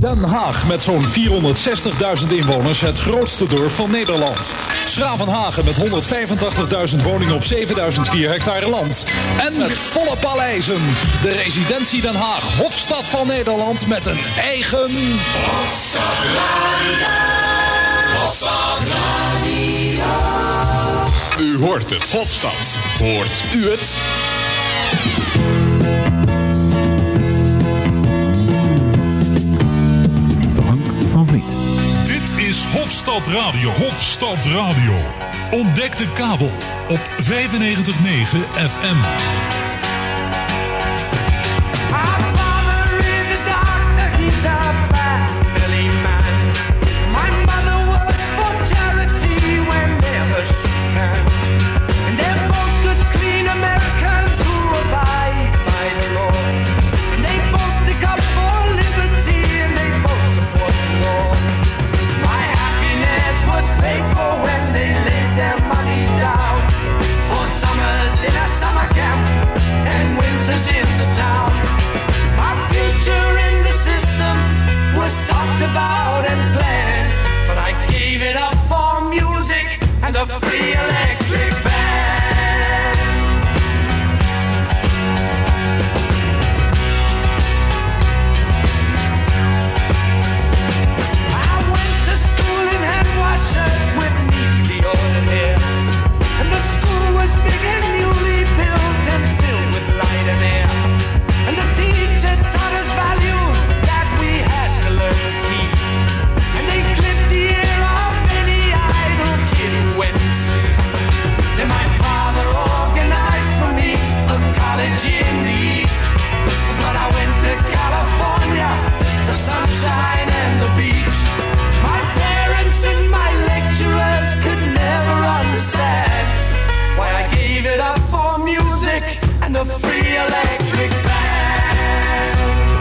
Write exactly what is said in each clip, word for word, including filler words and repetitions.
Den Haag met zo'n vierhonderdzestigduizend inwoners, het grootste dorp van Nederland. 's-Gravenhage met honderdvijfentachtigduizend woningen op zevenduizend vier hectare land. En met volle paleizen. De residentie Den Haag, Hofstad van Nederland met een eigen... Hofstad Radio. Hofstad Radio. U hoort het. Hofstad. Hoort u het? Van Vliet. Dit is Hofstad Radio. Hofstad Radio. Ontdek de kabel op vijfennegentig komma negen F M. About and planned, but I gave it up for music and a free electric band. I went to school in hand-wash shirts with neatly ordered hair, and the school was big and newly built and filled with light and air, and the teacher taught us values that we had to learn. In the east, but I went to California, the sunshine and the beach. My parents and my lecturers could never understand why I gave it up for music and the free electric band.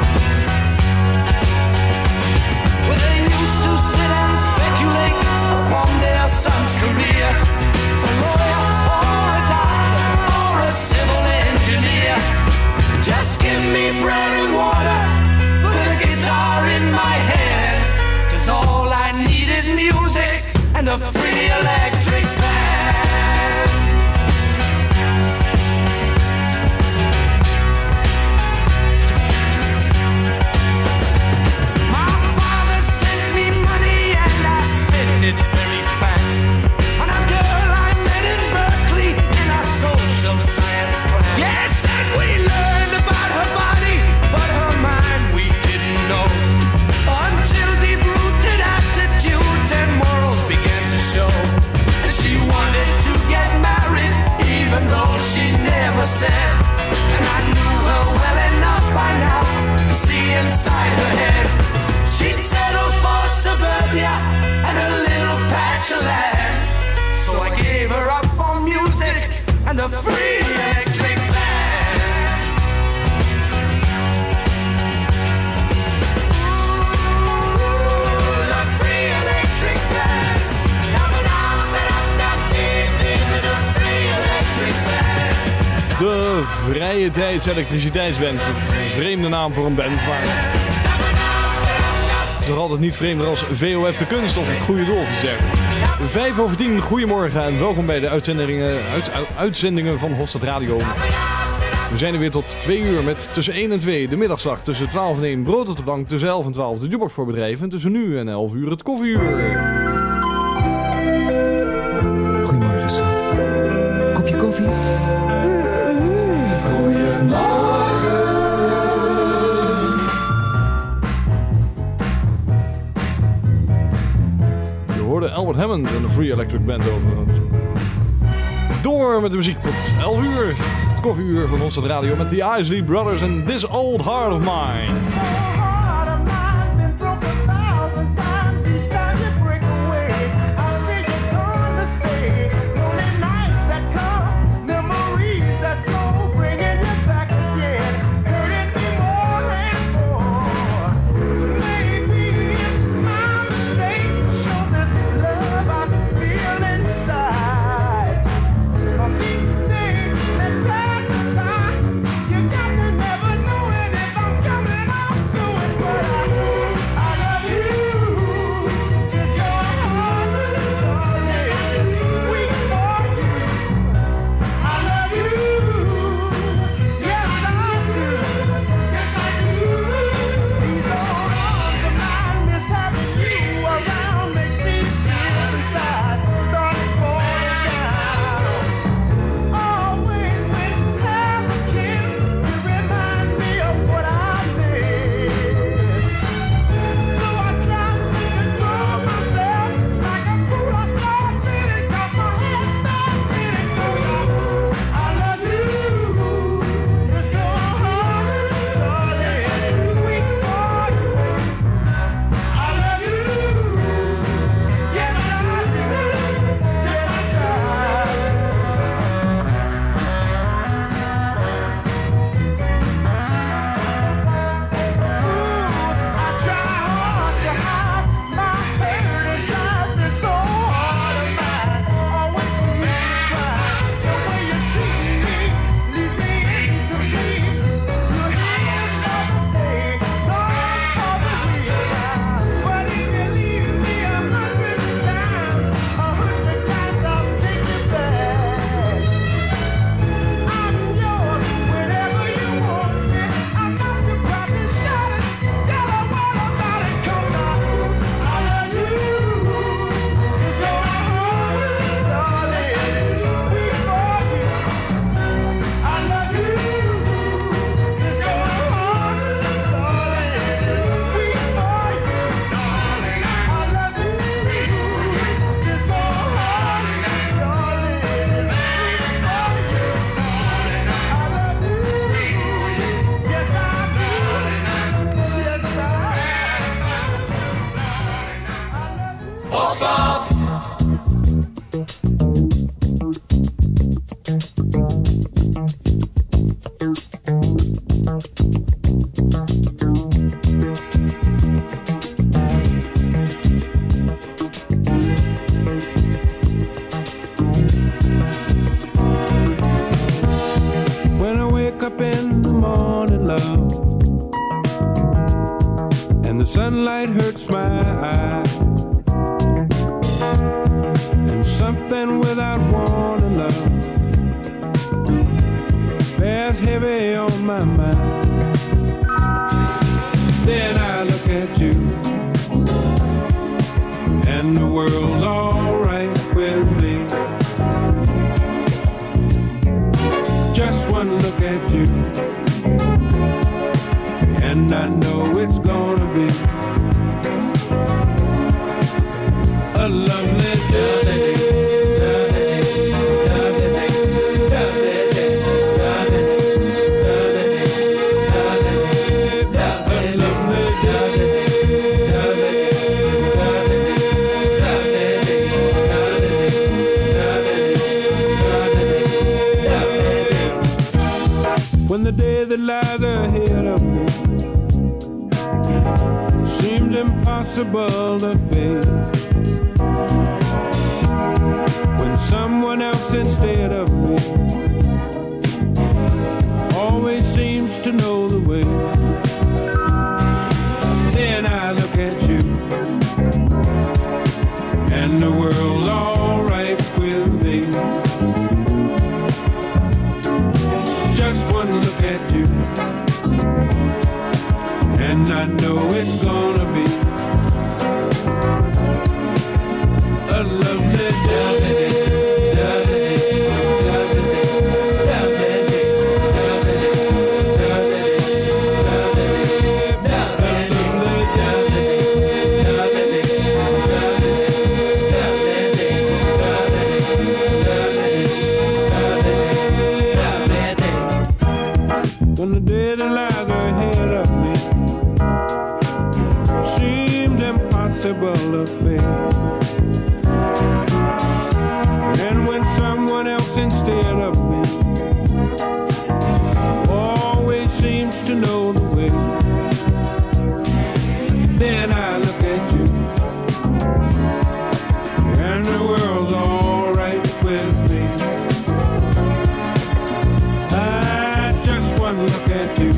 Well, they used to sit and speculate upon their son's career, a lawyer or a doctor or a civil engineer. Just give me bread and water, put a guitar in my hand, 'cause all I need is music and a free electric band. My father sent me money and I spent it very fast on a girl I met in Berkeley in a social science class. Yes, and we learned about her body, but her mind we didn't know, until deep-rooted attitudes and morals began to show. And she wanted to get married, even though she never said. And I knew her well enough by now to see inside her head. She'd settle for suburbia and a little patch of land. So I gave her up for music and a free electric band. Ooh, the free electric band. The free electric band. De Vrije Tijds Elektriciteitsband. Een vreemde naam voor een band, maar... Het is nog altijd niet vreemder als V O F de Kunst of het goede doel gezegd. Vijf over tien, goedemorgen en welkom bij de uitzendingen, uit, uitzendingen van Hofstad Radio. We zijn er weer tot twee uur met tussen één en twee de middagslag, tussen twaalf en één brood op de bank, tussen elf en twaalf de jukebox voor bedrijven en tussen nu en elf uur het koffieuur. Goedemorgen, schat. Kopje koffie? Goedemorgen. Je hoorde Albert Hammond en de Free Electric Band overigens. Door met de muziek tot elf uur. Het koffieuur van Hofstad Radio met de Isley Brothers en This Old Heart of Mine. You got to never know it if I'm coming off the When I wake up in the morning, love, and the sunlight hurts my eyes, and something without warning, love, bears heavy on my mind. Then I look at you, and the world's alright with me. Just one look at you, and I know it's gonna be a lovely day. When the day that lies ahead of me seems impossible to face, when someone else instead of me always seems to know the way, then I look at you, and the world's alright with me. Just one look at you, and I know it's gonna be a lovely day. When the day that lies ahead of me seems impossible to face, and when someone else instead of me always seems to know the way, then I look at you, and the world's alright with me. Look at you,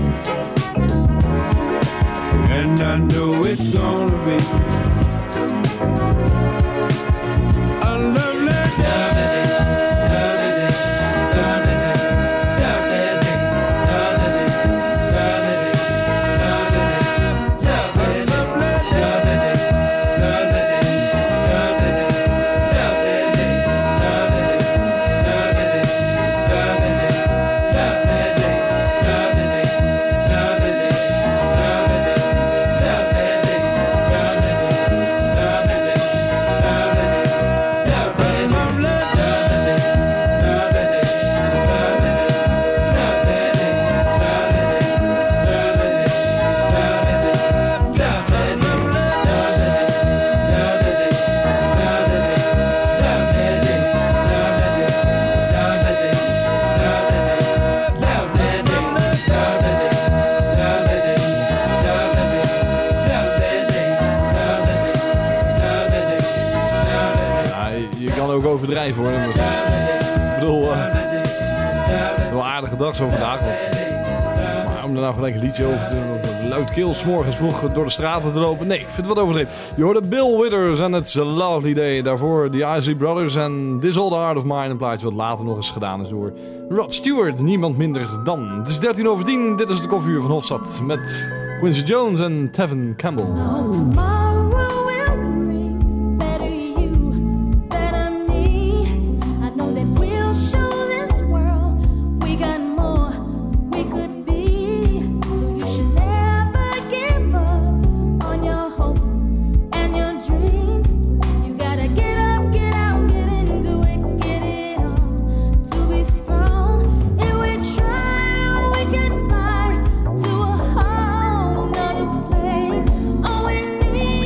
and I know it's gonna be a lovely day. Overdrijven hoor. Ik bedoel, uh, wel een aardige dag zo vandaag. Maar om er nou gelijk een liedje over te luidkeels morgens vroeg door de straten te lopen. Nee, ik vind het wat overdreven. Je hoorde Bill Withers en It's a Lovely Day. Daarvoor The Isley Brothers en This Old Heart of Mine. Een plaatje wat later nog eens gedaan is door Rod Stewart. Niemand minder dan. Het is dertien over tien. Dit is de Koffieuur van Hofstad. Met Quincy Jones en Tevin Campbell. All we need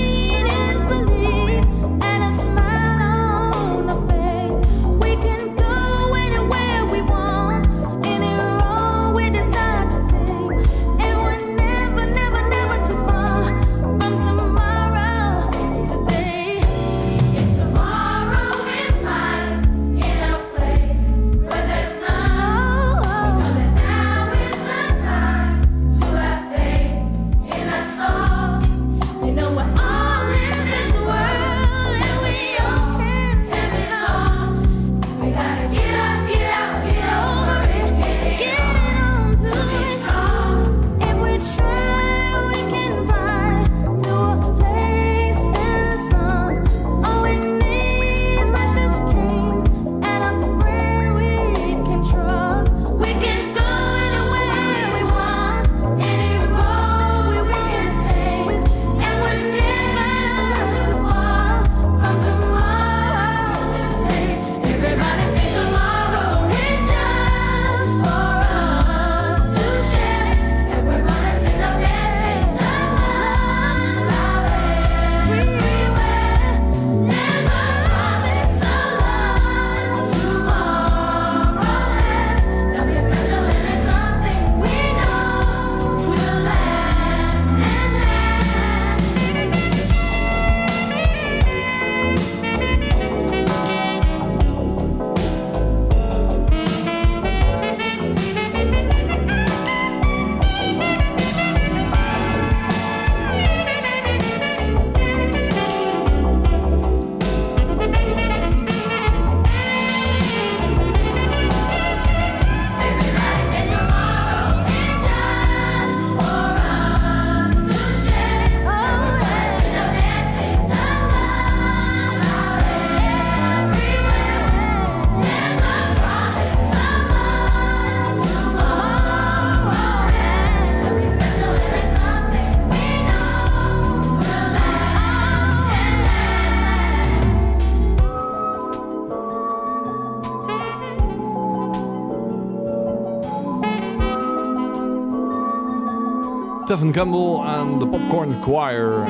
Tevin Campbell en de Popcorn Choir.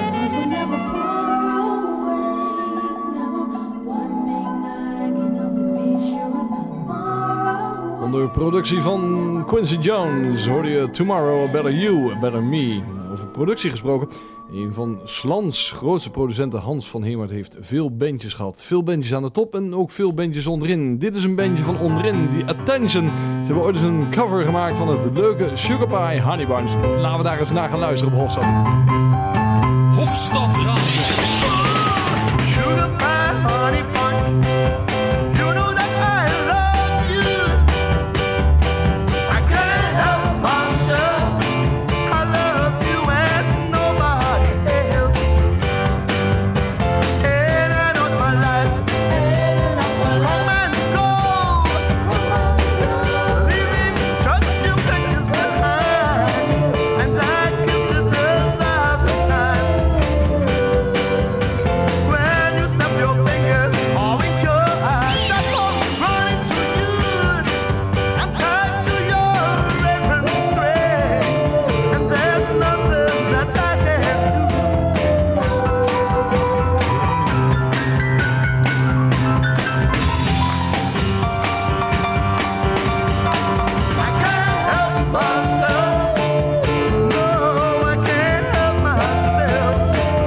Onder productie van Quincy Jones hoorde je Tomorrow, A Better You, A Better Me. Over productie gesproken. Een van Slans grootste producenten, Hans van Hemert, heeft veel bandjes gehad. Veel bandjes aan de top en ook veel bandjes onderin. Dit is een bandje van onderin, die Attention. Ze hebben ooit eens een cover gemaakt van het leuke Sugar Pie Honey Bunch. Laten we daar eens naar gaan luisteren op Hofstad. Hofstad Radio. Sugar pie, honey bunch. You know that I love you. I can't help myself. I love you and nobody else. And I know my life. Come and go. Leaving just your pictures behind. And that kisses a thousand times. When you snap your fingers, all in your eyes, I go running to you. I'm tied to your apron string, and there's nothing that I can do. I can't help myself. No, I can't help myself.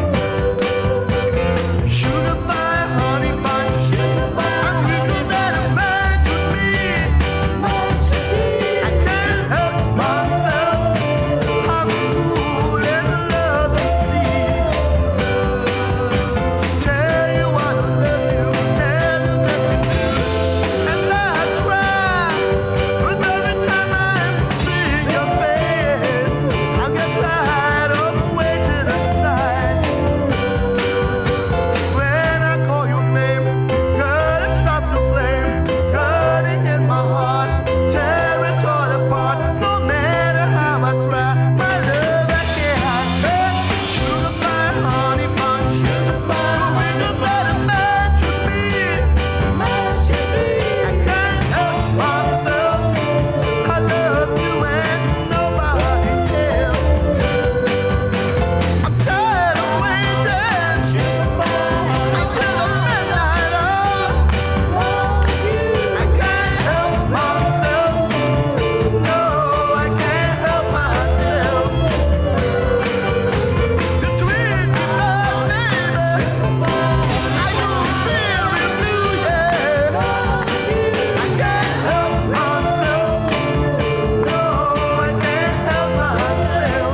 Sugar pie, honey bunch. I'm thinking that a man could be. I can't help myself. I'm fool in love with thee. Tell you I love you, tell you that you do. And I try, but every time I see your face, I get tired of waiting aside. When I call your name, girl, it starts to flame, burning in my heart, tear it all apart. No matter how I try, my love I can't hide. Sugar pie, honey bunch, sugar pie, when you let a man should be, man should be. I can't help myself. I love you and nobody else. I'm tired of waiting until the midnight hour. I can't help myself. No, I can't help myself. You treat me bad, baby. I don't feel real blue, yeah. I can't help myself. No, I can't help myself.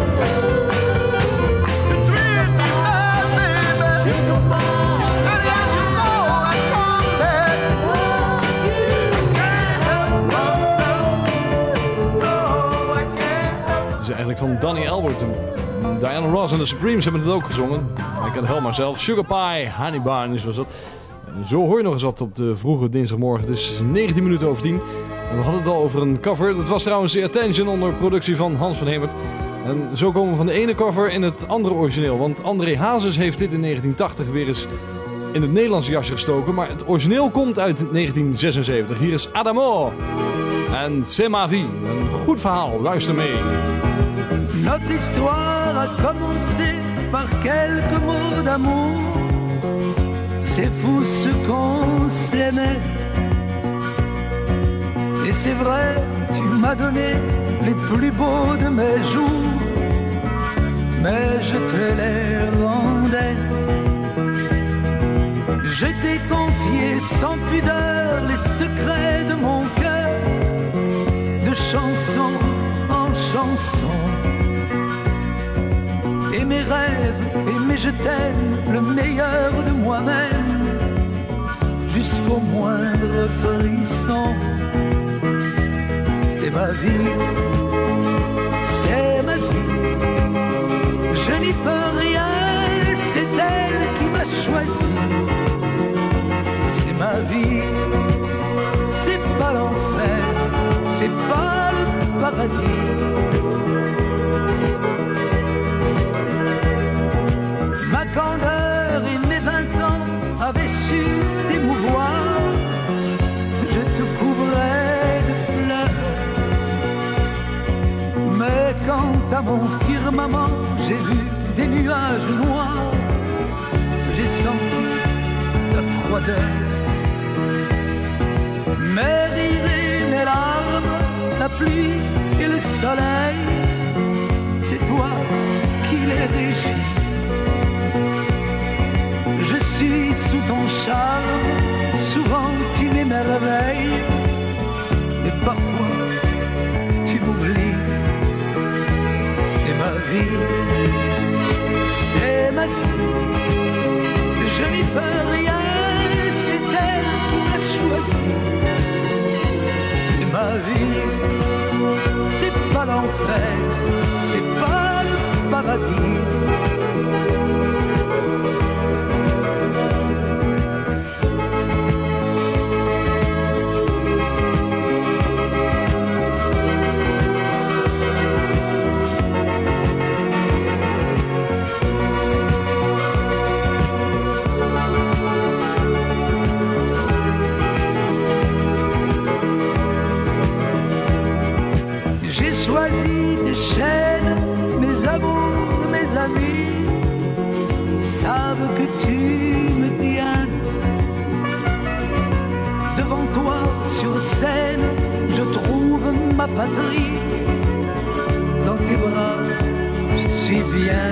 You treat me bad, baby. And then you know I come back. I can't help myself. No, I can't help. Het is eigenlijk van Donny Albert. Diana Ross en de Supremes hebben het ook gezongen. I Can't Help Myself. Sugar Pie, Honey Bunch was dat. En zo hoor je nog eens wat op de vroege dinsdagmorgen. Het is negentien minuten over tien. En we hadden het al over een cover. Dat was trouwens The Attention onder productie van Hans van Hemert. En zo komen we van de ene cover in het andere origineel. Want André Hazes heeft dit in negentien tachtig weer eens in het Nederlandse jasje gestoken. Maar het origineel komt uit negentien zesenzeventig. Hier is Adamo en C'est ma vie. Een goed verhaal, luister mee. Notre histoire a commencé par quelques mots d'amour. C'est fou ce qu'on s'aimait. Et c'est vrai, tu m'as donné les plus beaux de mes jours. Mais je te les rendais. Je t'ai confié sans pudeur les secrets de mon cœur. De chanson en chanson. Et mes rêves, et mes je t'aime, le meilleur de moi-même, jusqu'au moindre frisson. C'est ma vie, c'est ma vie, je n'y peux rien, c'est elle qui m'a choisi. C'est ma vie, c'est pas l'enfer, c'est pas le paradis. Ma candeur et mes vingt ans avaient su t'émouvoir. Je te couvrais de fleurs. Mais quant à mon cœur, firmament, j'ai vu des nuages noirs. J'ai senti la froideur. Mes rires et mes larmes, la pluie et le soleil, c'est toi qui les régis. Je suis sous ton charme, souvent tu m'émerveilles, et parfois tu m'oublies. C'est ma vie, c'est ma vie, je n'y peux rien, c'est elle qui m'a choisi. C'est ma vie, c'est pas l'enfer, c'est pas le paradis. Chaîne, mes amours, mes amis savent que tu me tiens. Devant toi sur scène, je trouve ma patrie. Dans tes bras, je suis bien.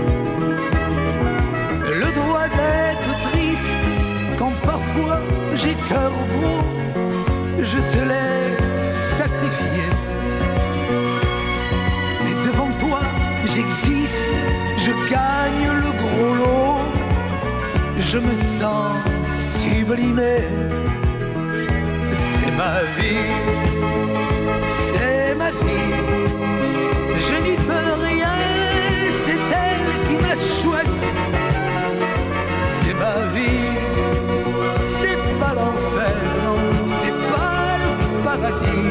Le droit d'être triste quand parfois j'ai cœur gros, je te l'ai sacrifié. J'existe, je gagne le gros lot, je me sens sublimé. C'est ma vie, c'est ma vie, je n'y peux rien, c'est elle qui m'a choisi. C'est ma vie, c'est pas l'enfer, non, c'est pas le paradis.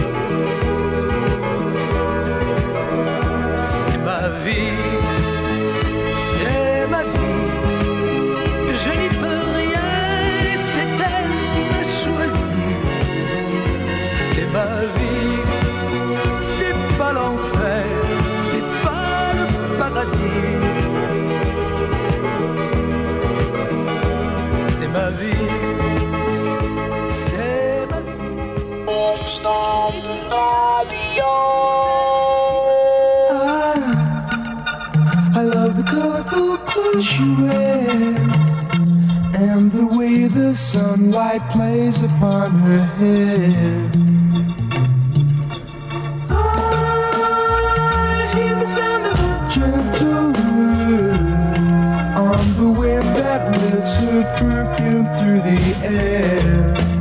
Ma vie, c'est ma vie, je n'y peux rien, c'est elle qui m'a choisi. C'est ma vie, c'est pas l'enfer, c'est pas le paradis. C'est ma vie, c'est ma vie. Hofstad Radio. I love the colorful clothes she wears and the way the sunlight plays upon her hair. I hear the sound of a gentle word on the wind that lifts her perfume through the air.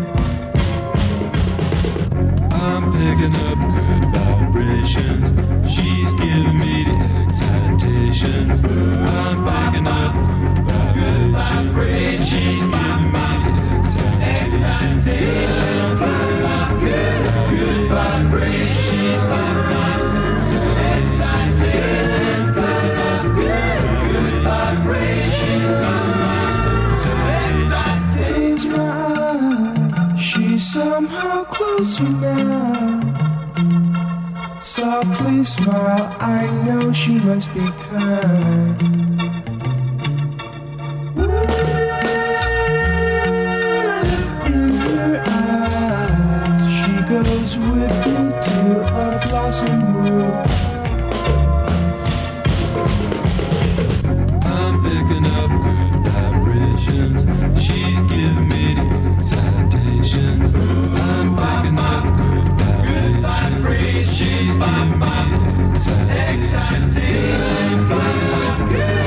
I'm picking up good vibrations. She's giving me the excitations. I'm picking up good vibrations. She's giving me the excitations. I'm picking up good, good vibrations. She's giving me the excitations. Picking up good, good vibrations. She's giving me the excitations. Close my eyes, she's somehow closer now. Softly smile, I know she must be kind. In her eyes, she goes with me to a blossom room. I'm picking up good vibrations. She's giving me the excitations. I'm picking up good vibrations. She's giving me the excitations.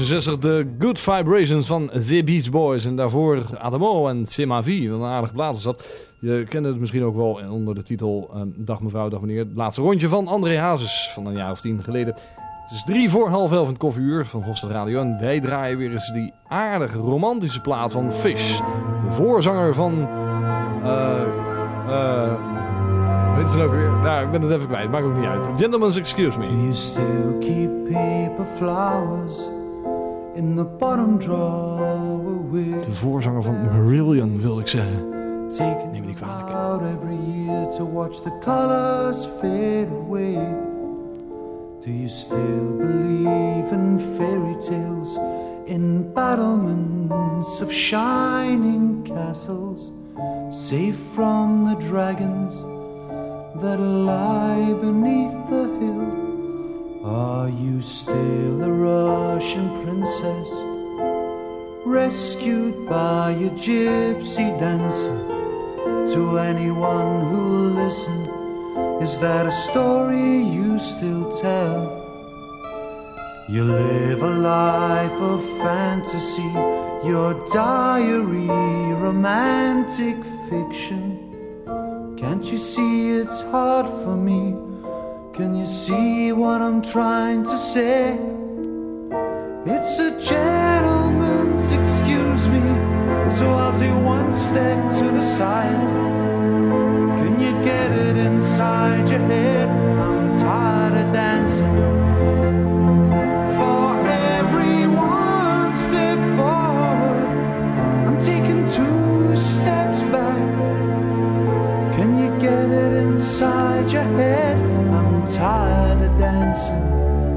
zesenzestig de Good Vibrations van The Beach Boys. En daarvoor Adamo en C'est ma vie. Wat een aardig plaat is dat. Je kent het misschien ook wel onder de titel um, Dag mevrouw, dag meneer. Het laatste rondje van André Hazes van een jaar of tien geleden. Het is drie voor half elf in het Koffiehuur van Hofstad Radio. En wij draaien weer eens die aardige romantische plaat van Fish. De voorzanger van... Uh, uh, weet je het ook weer? Nou, ik ben het even kwijt. Maakt ook niet uit. Gentlemen's Excuse Me. Do you still keep paper flowers in the bottom drawer with... De voorzanger van Marillion, wil ik zeggen. Take Neem me niet kwalijk. out every year to watch the colors fade away. Do you still believe in fairy tales, in battlements of shining castles, safe from the dragons that lie beneath the hill? Are you still a Russian princess, rescued by a gypsy dancer? To anyone who'll listen, is that a story you still tell? You live a life of fantasy, your diary romantic fiction. Can't you see it's hard for me? Can you see what I'm trying to say? It's a gentleman's excuse me, so I'll take one step to the side. Can you get it inside your head? I'm tired of dancing. For every one step forward, I'm taking two steps back. Can you get it inside your head? I'm tired of dancing.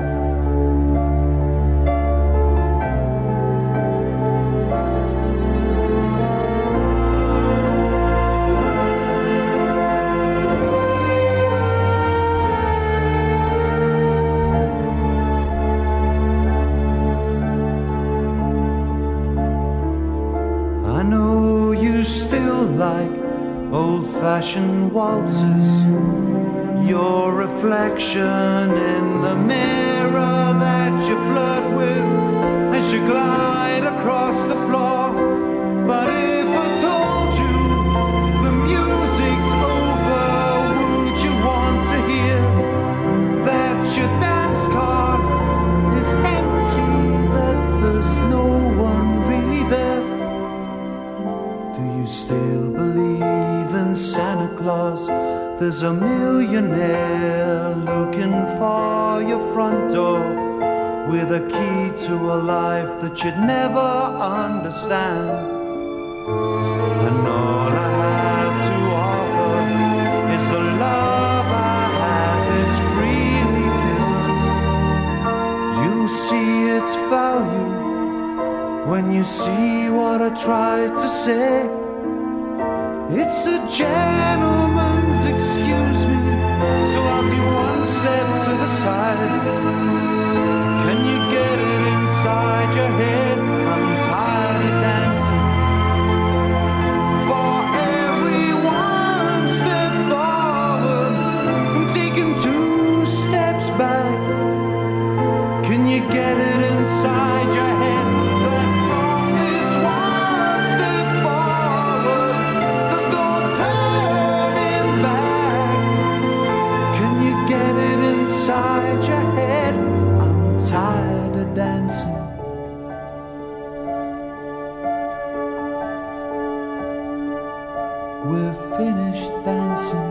Old-fashioned waltzes, your reflection in the mirror that you flirt with as you glide across the floor. But if I told you the music's over, would you want to hear that your dance card is empty, that there's no one really there? Do you still believe in Santa Claus? There's a millionaire looking for your front door with a key to a life that you'd never understand. And all I have to offer is the love I have is freely given. You'll see its value when you see what I tried to say. It's a gentleman's excuse me, so I'll do one step to the side. Can you get it inside your head? I'm tired of dancing. For every one step forward, I'm taking two steps back. Can you get it inside your head? That from this one step forward, there's no turning back. Can you get it inside your head? I'm tired of dancing. We're finished dancing.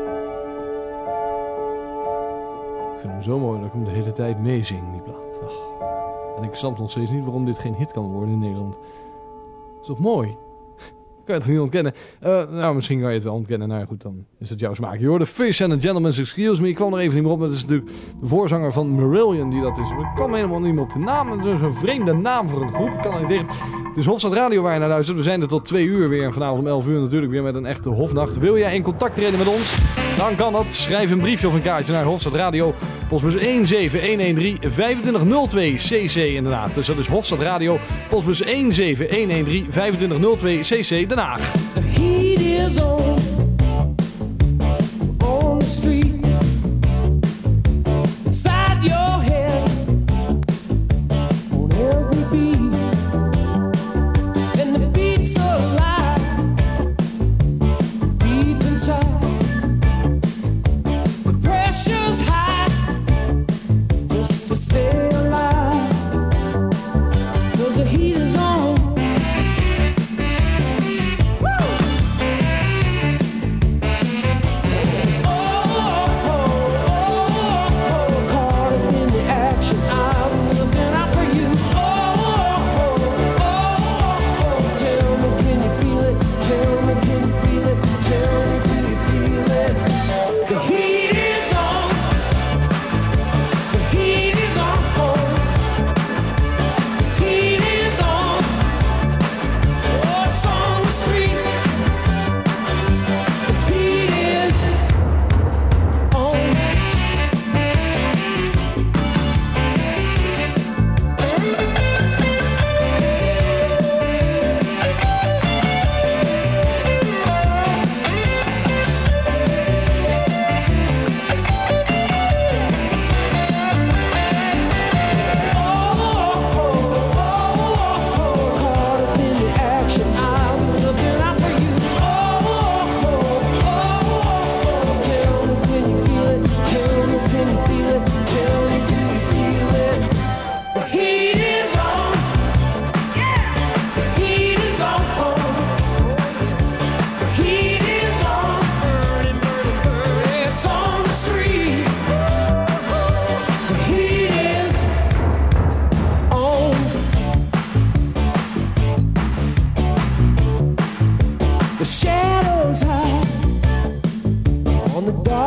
Ik vind hem zo mooi dat ik hem de hele tijd meezing, die plaat. Ach. En ik snap nog steeds niet waarom dit geen hit kan worden in Nederland. Dat is toch mooi? Kan je het niet ontkennen? Uh, nou, misschien kan je het wel ontkennen. Nou ja, goed, dan is het jouw smaak. Je hoorde Fish and a Gentleman's Excuse Me. Ik kwam er even niet meer op. Dat is natuurlijk de voorzanger van Marillion die dat is. Ik kwam helemaal niet meer op de naam. Zo'n zo vreemde naam voor een groep. Ik kan er niet tegen. Het is Hofstad Radio waar je naar luistert. We zijn er tot twee uur weer. En vanavond om elf uur natuurlijk weer met een echte Hofnacht. Wil jij in contact treden met ons? Dan kan dat. Schrijf een briefje of een kaartje naar Hofstad Radio. Postbus een zeven een een drie vijf twee nul twee C C in Den Haag. Dus dat is Hofstad Radio. Postbus een zeven een een drie vijf twee nul twee C C Den Haag. The heat is on, on the street, inside your head, on every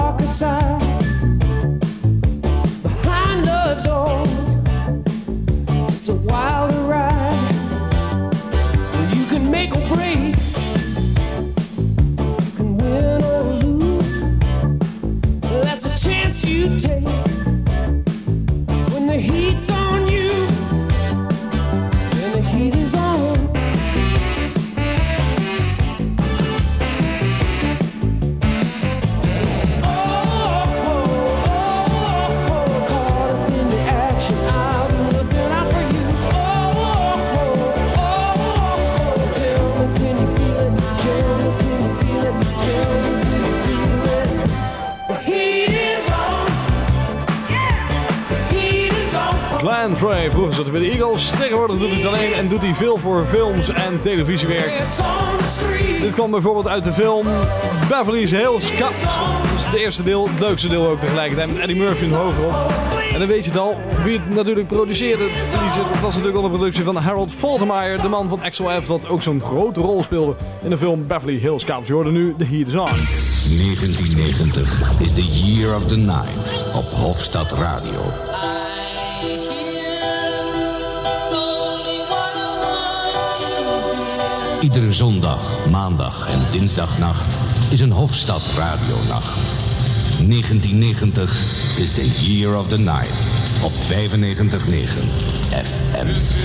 darker side. Behind the doors, it's a wild ride. You can make or break, you can win or lose. That's a chance you take when the heat's on you, and the heat is on. Glenn Frey, vroeger zat hij bij de Eagles, tegenwoordig doet hij het alleen en doet hij veel voor films en televisiewerk. Dit kwam bijvoorbeeld uit de film Beverly Hills Cop. Dat is het eerste deel, het leukste deel ook tegelijkertijd, met Eddie Murphy in de hoofdrol. En dan weet je het al, wie het natuurlijk produceerde. Het was natuurlijk onder productie van Harold Faltermeyer, de man van Axel F, dat ook zo'n grote rol speelde in de film Beverly Hills Cop. Je hoorde nu The Heat is On. negentien negentig is the year of the night op Hofstad Radio. Iedere zondag, maandag en dinsdagnacht is een Hofstad radionacht. negentien negentig is the year of the night op vijfennegentig komma negen F M.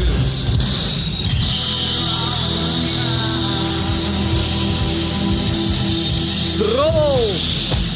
Trommel!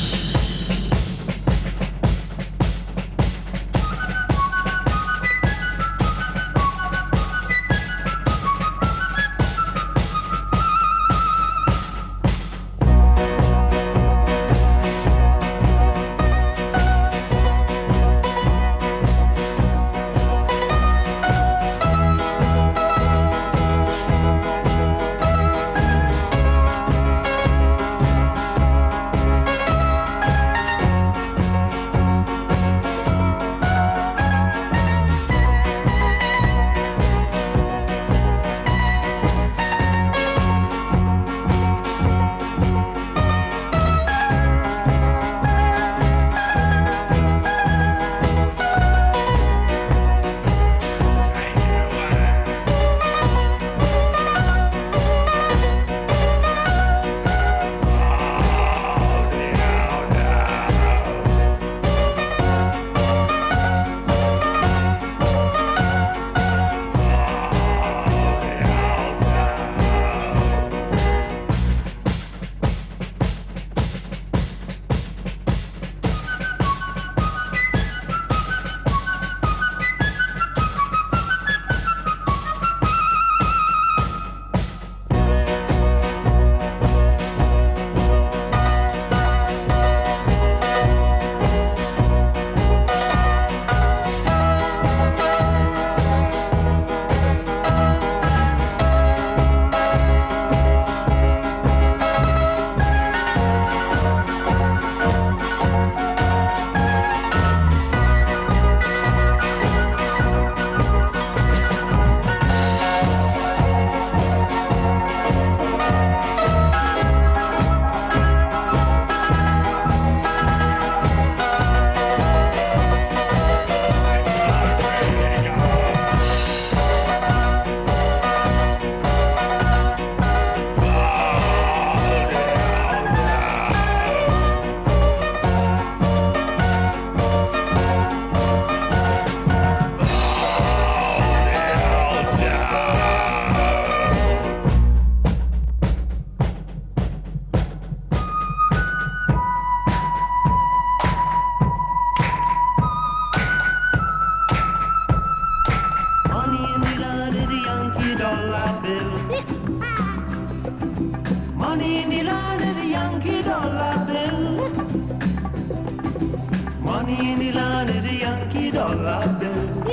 Money in Iran is a Yankee dollar bill.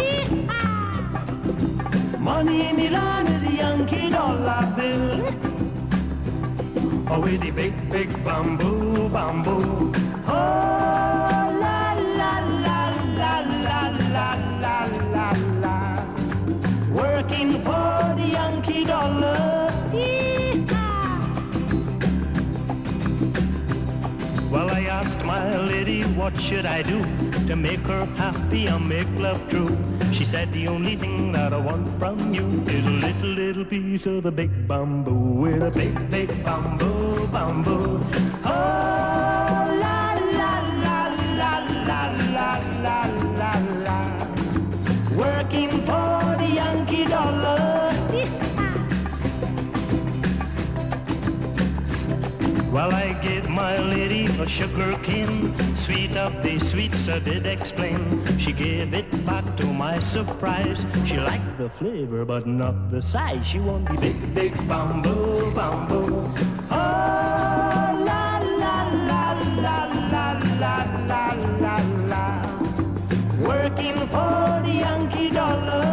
Money in Iran is a Yankee dollar bill. Oh, with the big, big bamboo, bamboo. Oh, la, la, la, la, la, la, la, la, la. Working for the Yankee dollar. Well, I asked my lady, what should I do to make her happy and make love true? She said, the only thing that I want from you is a little, little piece of the big bamboo, with a big, big bamboo, bamboo. Oh, la, la, la, la, la, la, la, la, la. Working for the Yankee dollar. Well, I gave my lady a sugar cane, sweet of the sweets I did explain. She gave it back to my surprise. She liked the flavor but not the size. She wanted the big, big bamboo, bamboo. Oh, la, la, la, la, la, la, la, la, la. Working for the Yankee dollar.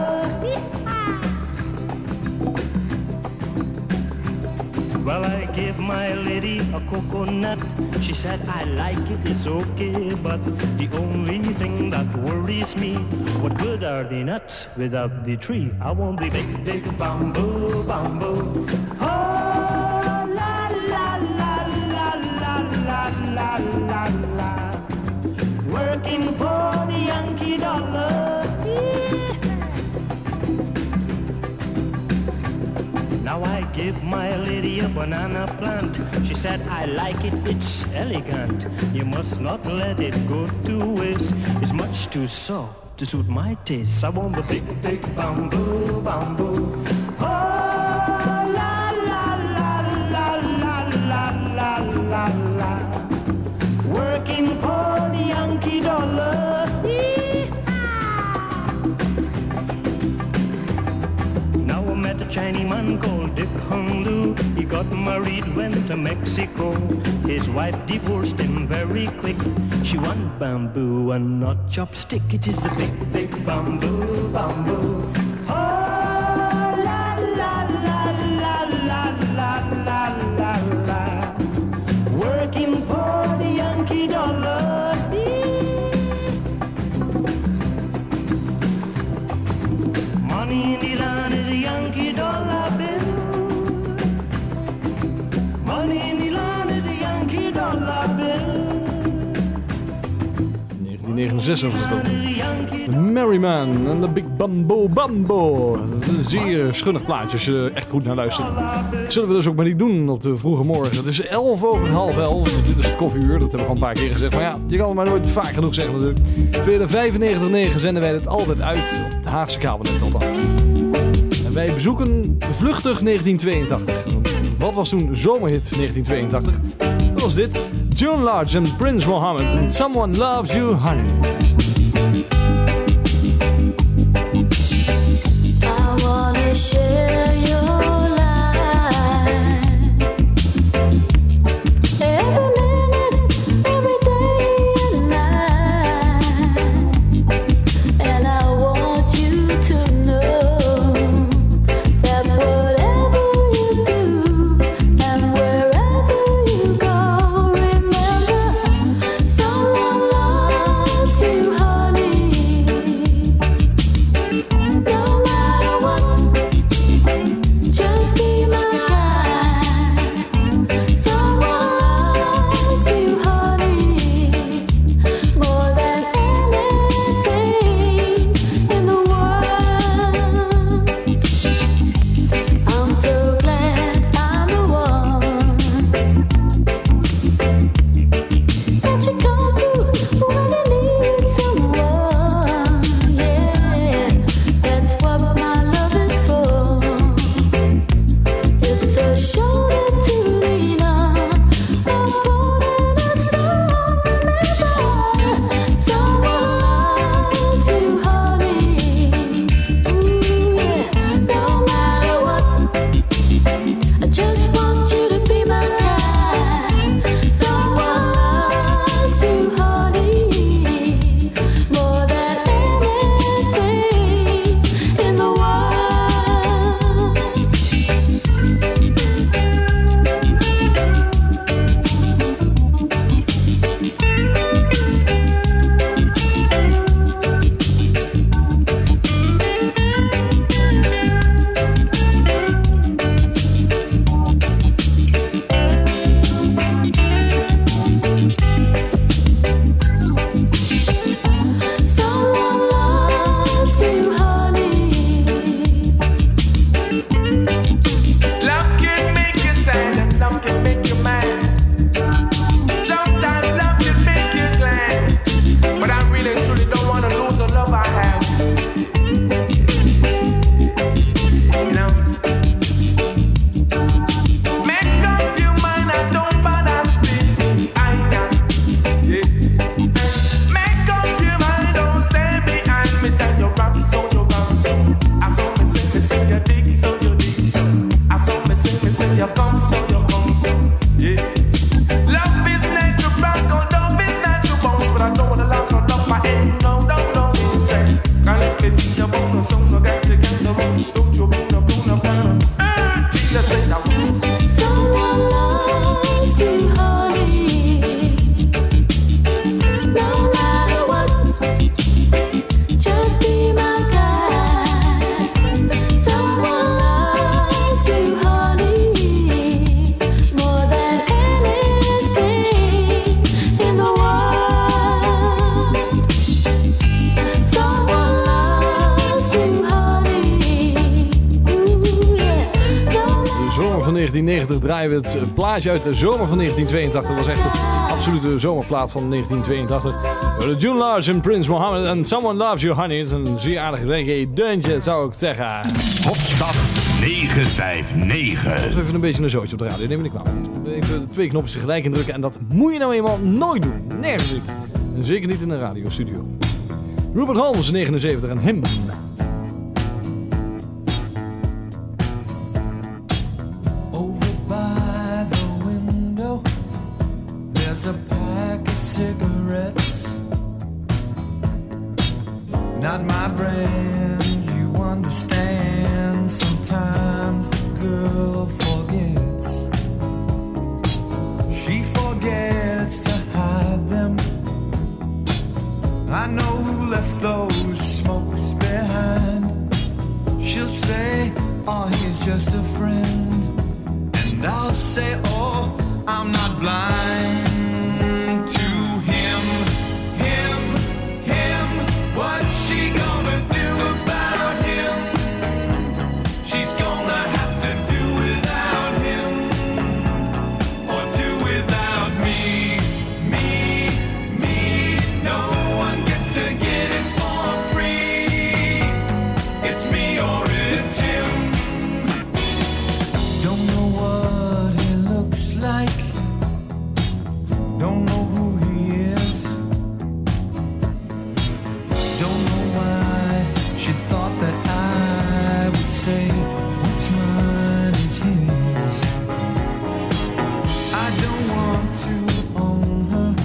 Well, I gave my lady a coconut. She said, I like it, it's okay, but the only thing that worries me, what good are the nuts without the tree? I want the big, big bamboo, bamboo. Oh, la, la, la, la, la, la, la, la, la. Working for the Yankee dollar. Now I give my lady a banana plant. She said, I like it, it's elegant. You must not let it go to waste. It's much too soft to suit my taste. I want the big, big bamboo, bamboo. Oh, la, la, la, la, la, la, la, la, la. Working for the Yankee dollar. Met a Chinese man called Dick Hung Lu. He got married, went to Mexico. His wife divorced him very quick. She want bamboo and not chopstick. It is the big, big bamboo, bamboo. Oh, la, la, la, la, la, la, la, la, la. Working for the Yankee dollar. Money in the land is a Yankee dollar bill. Money in the land is a Yankee dollar bill. negentien negenenzestig was dat. The Merry Man en de Big Bamboo Bamboo. Dat is een zeer schunnig plaatje als je er echt goed naar luistert. Dat zullen we dus ook maar niet doen op de vroege morgen. Het is elf over half elf. Dit is het koffieuur, dat hebben we al een paar keer gezegd. Maar ja, je kan het maar nooit vaak genoeg zeggen natuurlijk. Via de vijfennegentig komma negen zenden wij het altijd uit op de Haagse kabelnet althans. En wij bezoeken vluchtig negentien tweeëntachtig. Wat was toen zomerhit negentien tweeëntachtig? Dat was dit. June Lodge en Prince Mohammed en Someone Loves You Honey. I wanna share your life. Every minute, every day and night. And I want you to know that whatever you do and wherever you go, remember someone loves you, honey. negentien negentig draaien we het plaatje uit de zomer van negentien tweeëntachtig. Dat was echt de absolute zomerplaat van negentien tweeëntachtig. De June Lodge en Prince Mohammed en Someone Loves You Honey. Het is een zeer aardig reggae-deuntje, zou ik zeggen. Hofstad negen vijf negen. Dat is even een beetje een zootje op de radio, neem ik nou. Even twee knopjes tegelijk indrukken en dat moet je nou eenmaal nooit doen. Nergens niet. En zeker niet in een radiostudio. Rupert Holmes, negenenzeventig en hem. Over by the window, there's a pack of cigarettes. Not my brand, you understand. Sometimes the girl forgets. She forgets to hide them. I know who left those smokes behind. She'll say, oh, he's just a friend. And I'll say, oh, I'm not blind to him, him, him. What's she gonna do about him? She's gonna have to do without him, or do without me, me, me. No one gets to get it for free. It's me or it's him. Don't know what he looks like. Don't know who he is. Don't know why she thought that I would say what's mine is his. I don't want to own her,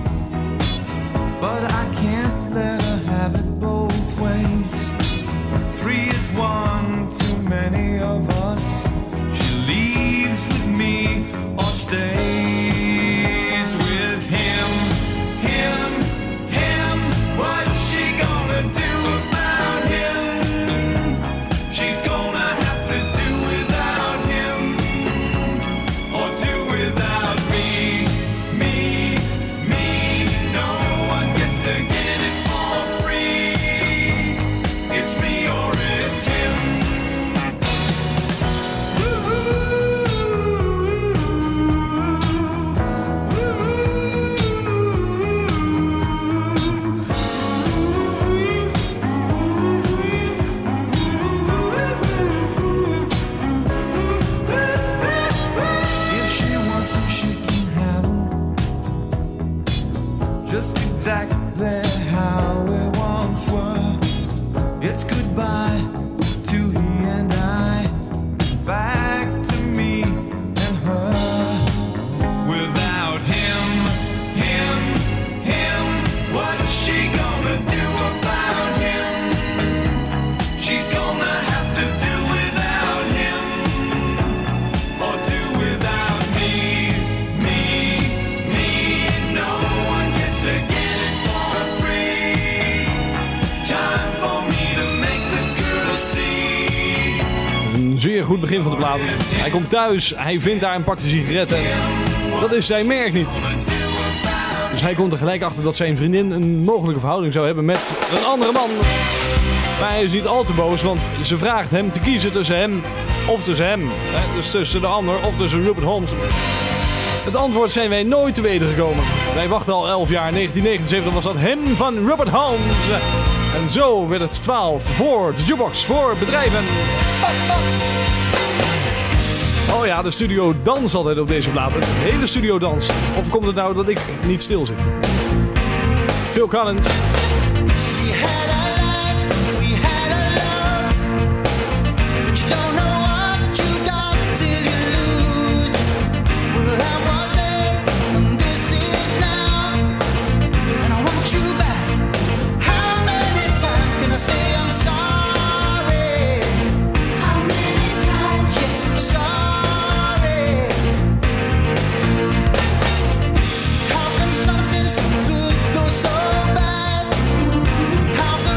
but I can't let her have it both ways. Three is one too many of us. She leaves with me or stays with him, him, him. What's she gonna do about him? She's gonna have to do without him, or do without me, me, me. No one gets to get it for free. It's me or it's him. If she wants him, she can have him. Just exactly how we once were. It's goodbye to he and I, back to me and her. Without him, him, him. What's she gonna do about him? She's gonna have to do without him, or do without me, me, me. No one gets to get it for free. Time for me to make the girl see. Een zeer goed begin van de plaat. Hij komt thuis, hij vindt daar een pakje sigaretten. Dat is zijn merk niet. Dus hij komt er gelijk achter dat zijn vriendin een mogelijke verhouding zou hebben met een andere man. Maar hij is niet al te boos, want ze vraagt hem te kiezen tussen hem of tussen hem. Dus tussen de ander of tussen Rupert Holmes. Het antwoord zijn wij nooit te weten gekomen. Wij wachten al elf jaar. negentien negenenzeventig was dat hem van Rupert Holmes. En zo werd het twaalf voor de jukebox, voor bedrijven. Oh ja, de studio danst altijd op deze plaat. De hele studio danst. Of komt het nou dat ik niet stil zit? Phil Collins. How can something so good go so bad?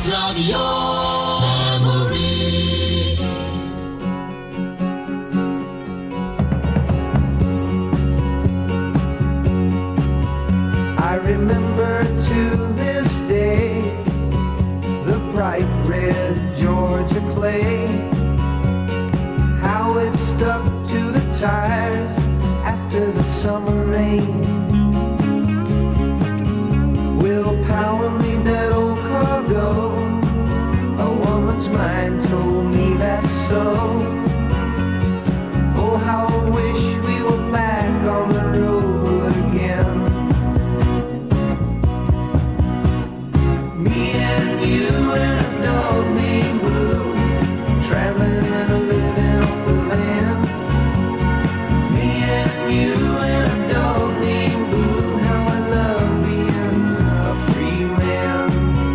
Radio Memories. I remember to this day the bright red Georgia clay, how it stuck to the tires after the summer rain. Will power me that old cargo? A woman's mind told me that's so. Oh, how I wish we were back on the road again. Me and you and a dog named Blue, traveling and a living off the land. Me and you and a dog named Blue, how I love being a free man.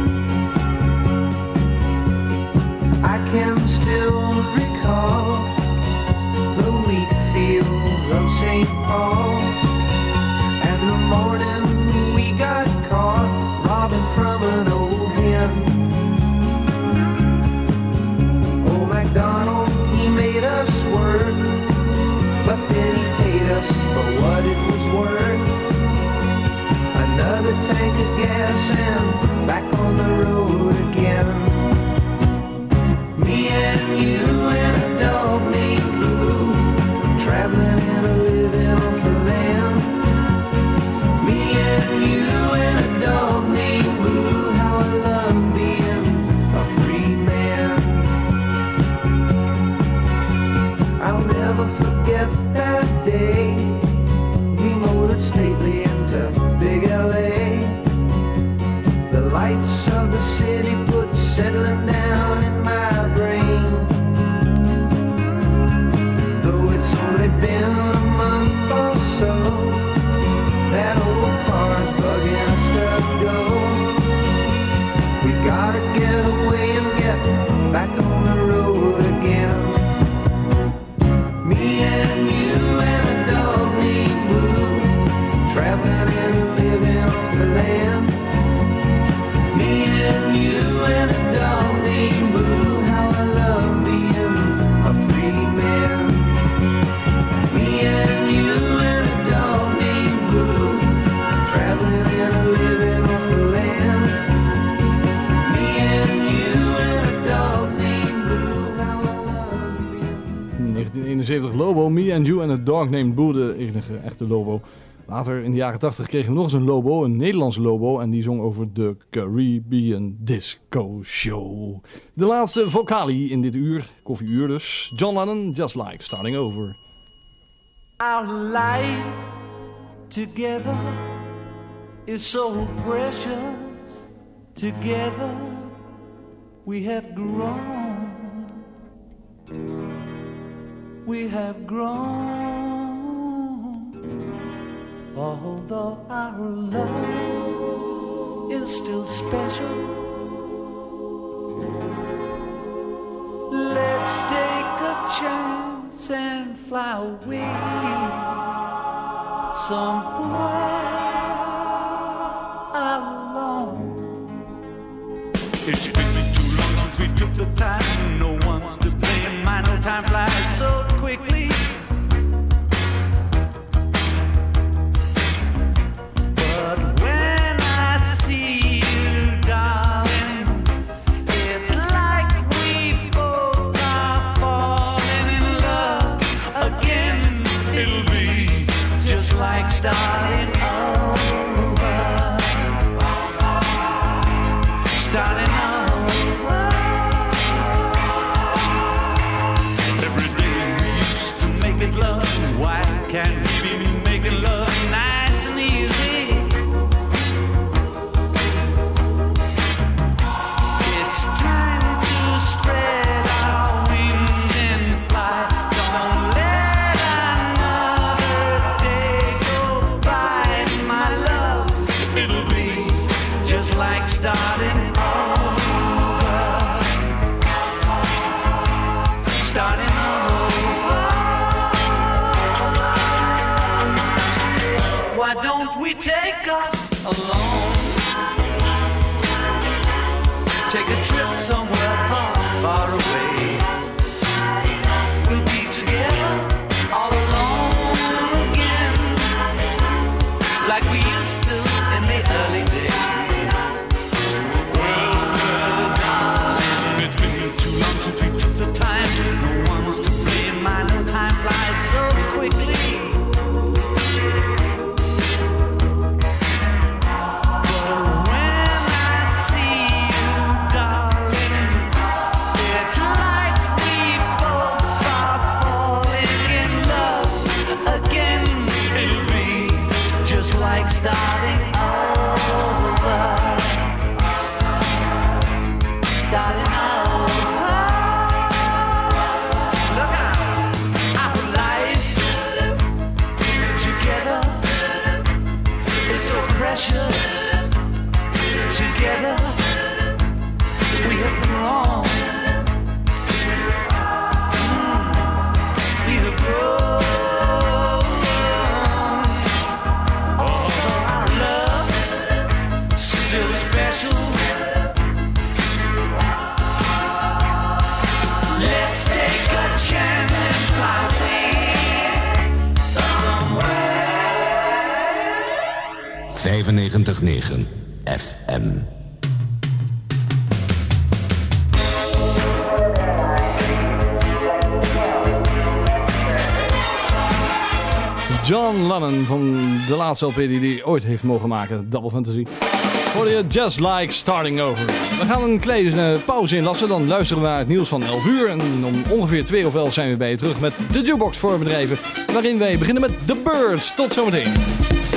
I can still recall the wheat fields of Saint Paul, and the morning we got caught robbing from an old hen. Old MacDonald, he made us work, but then he paid us for what it was worth. Another tank of gas and back on the road again. Me and you and a dog named Blue, traveling and a living off the land. Me and you and a dog named Blue, how I love being a free man. I'll never forget that day we motored stately into big L A. The lights of the city put settling down in my brain. Though it's only been a month or so, that old car's bugging us to go. We gotta get away and get back on the road again. Me and you and a dog named Blue, traveling and living off the land. Me and you and a dog named Blue, how I love being a free man. Me and you and a dog named Blue, traveling and living off the land. Me and you and a dog named Blue, how I love being. negentien eenenzeventig Lobo, Me and You and a Dog Named Boo, de enige echte Lobo. Later in de jaren tachtig kregen we nog eens een Lobo, een Nederlandse Lobo, en die zong over de Caribbean Disco Show. De laatste vocali in dit uur, koffieuur dus, John Lennon, Just Like Starting Over. Our life together is so precious. Together we have grown. We have grown. Although our love is still special, let's take a chance and fly away somewhere alone. It's been too long since we took the time. No one's to blame. My no time flies so quickly. But when I see you, darling, it's like we both are falling in love again. It'll be just like starting over. Starting over. Every day we used to make it love. Why can't we be making love nice and easy? It's time to spread our wings and fly. Don't let another day go by, my love. It'll be just like starting over. Starting over. Why don't we take us alone? Take a trip. vijfennegentig komma negen F M. John Lennon van de laatste L P die hij ooit heeft mogen maken, Double Fantasy. Hoorde je Just Like Starting Over. We gaan een kleine pauze inlassen, dan luisteren we naar het nieuws van elf uur. En om ongeveer twee of elf zijn we bij je terug met de Jukebox voor bedrijven. Waarin wij beginnen met The Birds. Tot zometeen.